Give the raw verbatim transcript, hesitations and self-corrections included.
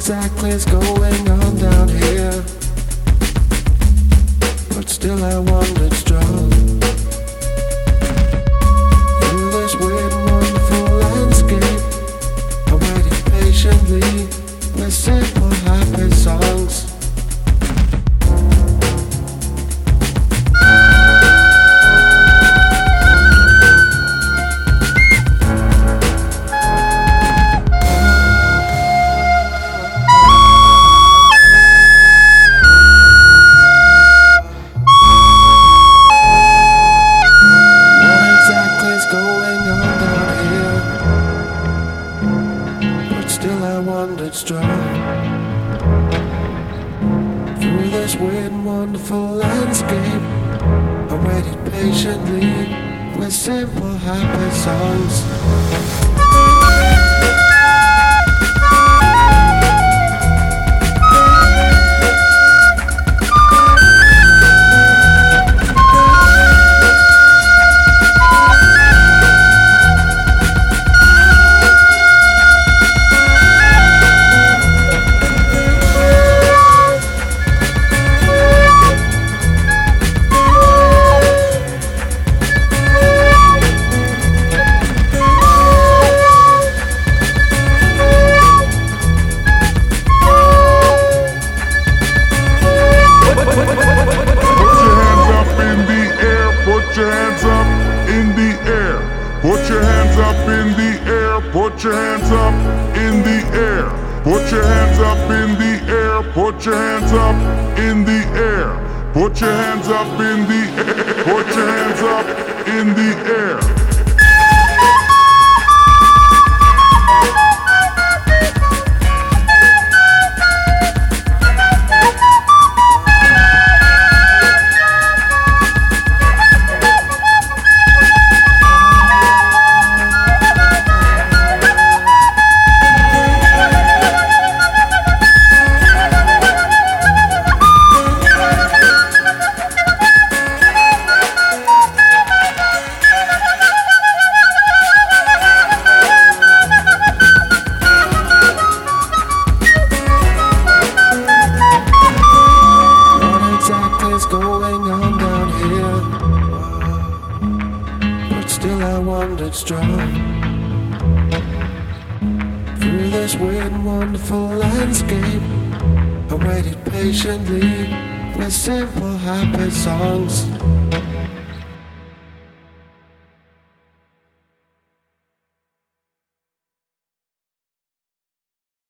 exactly is going on down here? But still I wandered strong through this weird and wonderful landscape. I waited patiently with simple happy songs. Strong through this weird and wonderful landscape. I waited patiently with simple happy songs. Put your hands up in the air, put your hands up in the air. Put your hands up in the air, put your hands up in the air. Put your hands up in the air, put your hands up in the air. Still I wandered strong through this weird and wonderful landscape. I waited patiently with simple happy songs.